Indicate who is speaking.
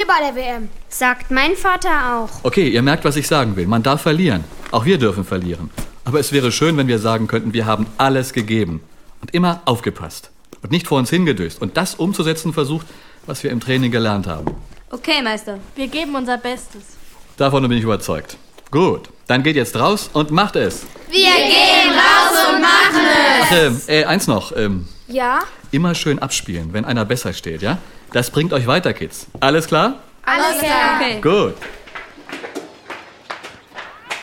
Speaker 1: bei der WM.
Speaker 2: Sagt mein Vater auch.
Speaker 3: Okay, ihr merkt, was ich sagen will. Man darf verlieren. Auch wir dürfen verlieren. Aber es wäre schön, wenn wir sagen könnten, wir haben alles gegeben. Und immer aufgepasst. Und nicht vor uns hingedöst. Und das umzusetzen versucht, was wir im Training gelernt haben.
Speaker 4: Okay, Meister. Wir geben unser Bestes.
Speaker 3: Davon bin ich überzeugt. Gut, dann geht jetzt raus und macht es.
Speaker 5: Wir gehen raus und machen es.
Speaker 3: Eins noch.
Speaker 1: Ja?
Speaker 3: Immer schön abspielen, wenn einer besser steht, ja? Das bringt euch weiter, Kids. Alles klar?
Speaker 5: Alles klar.
Speaker 4: Okay.
Speaker 3: Gut.